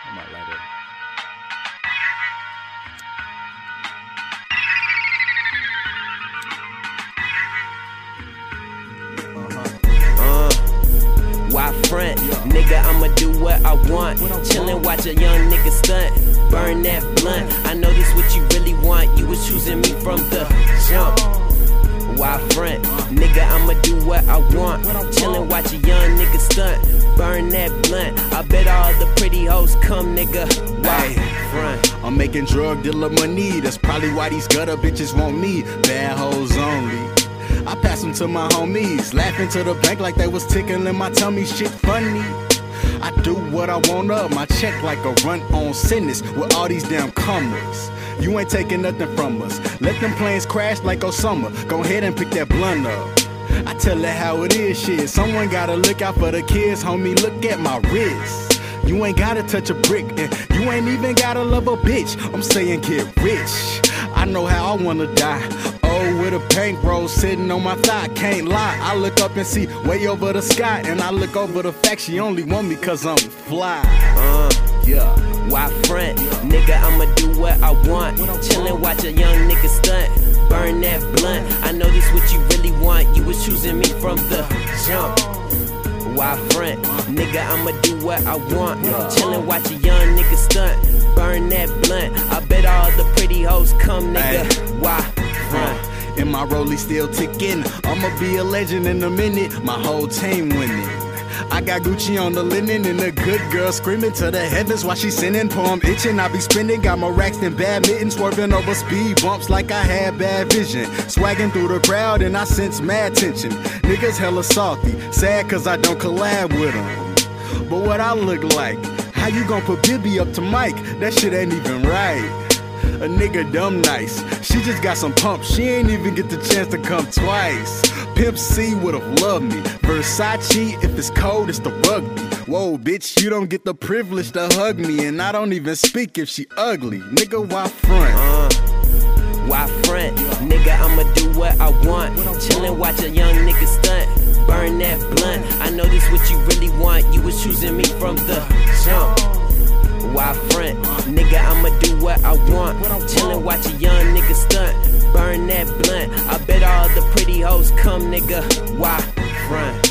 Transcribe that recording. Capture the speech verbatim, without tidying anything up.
I might like it. Why front? Nigga, I'ma do what I want. Chillin', watch a young nigga stunt. Burn that blunt. I know this what you really want. You was choosing me from the jump. Why front? Nigga, I'ma do what I want. Chillin', watch a young nigga stunt. Burn that blunt. I bet all the pretty hoes come, nigga. Why front? I'm making drug dealer money. That's probably why these gutter bitches want me. Bad hoes only. I pass them to my homies, laughing to the bank like they was tickling my tummy. Shit funny. I do what I want up, my check like a run-on sentence with all these damn commas. You ain't taking nothing from us. Let them planes crash like Osama. Go ahead and pick that blunt up. I tell it how it is, shit. Someone gotta look out for the kids, homie. Look at my wrist. You ain't gotta touch a brick, and you ain't even gotta love a bitch. I'm saying get rich. I know how I wanna die. Oh, with a bankroll sitting on my thigh, can't lie. I look up and see way over the sky, and I look over the fact she only want me cause I'm fly. Uh, Yeah. Why front? Nigga, I'ma do what I want. Chillin', watch a young nigga stunt. Burn that blunt. I know this what you really want. You was choosing me from the jump. Why front? Nigga, I'ma do what I want. Chillin', watch a young nigga stunt. Burn that blunt. I bet all the pretty hoes come, nigga. Why front? And my rollie still ticking. I'ma be a legend in a minute. My whole team winning. I got Gucci on the linen and a good girl screaming to the heavens while she sinning. Palm itching, I be spinning. Got more racks than badminton, swerving over speed bumps like I had bad vision. Swagging through the crowd and I sense mad tension. Niggas hella salty, sad cause I don't collab with them. But what I look like? How you gon' put Bibby up to Mike? That shit ain't even right. A nigga dumb nice. She just got some pump. She ain't even get the chance to come twice. Pimp C would've loved me. Versace, if it's cold, it's the rugby. Whoa, bitch, you don't get the privilege to hug me. And I don't even speak if she ugly. Nigga, why front? Uh, why front? Nigga, I'ma do what I want. Chillin', watch a young nigga stunt. Burn that blunt. I know this what you really want. You was choosing me from the jump. Why front? Nigga, I'ma do what I want. Chillin', watch a young nigga stunt. Burn that blunt. I bet all the pretty hoes come, nigga. Why front?